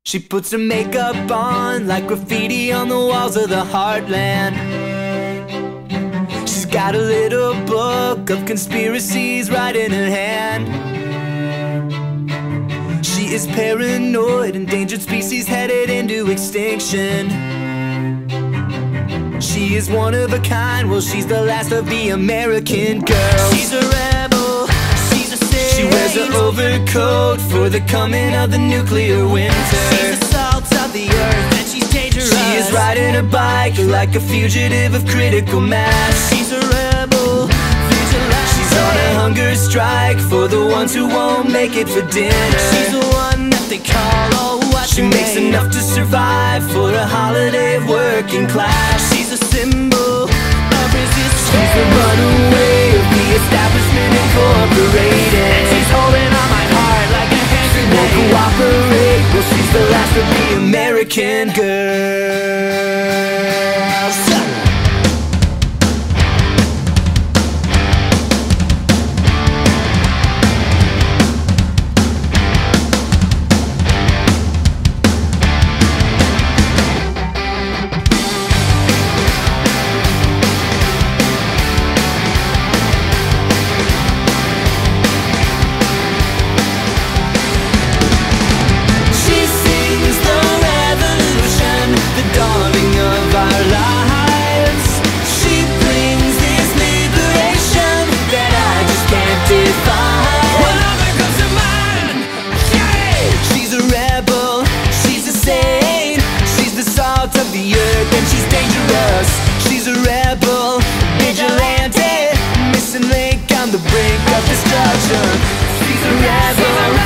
She puts her makeup on like graffiti on the walls of the heartland. She's got a little book of conspiracies right in her hand. She is paranoid, endangered species headed into extinction. She is one of a kind, well she's the last of the American girls. She's a rebel, she's a saint. She wears an overcoat for the coming of the nuclear winter. She's the salt of the earth and she's dangerous. She is riding her bike like a fugitive of critical mass. She's a rebel, vigilante. She's on a hunger strike for the ones who won't make it for dinner. She's the one that they call, oh what she makes enough to survive for a holiday of working class. She's a symbol of resistance. She's the runaway of the establishment incorporated. And she's holding on my heart like a hand grenade. Won't cooperate, well she's the last of the American girls. Of the earth and she's dangerous. She's a rebel, vigilante, missing link on the brink of destruction. She's a rebel.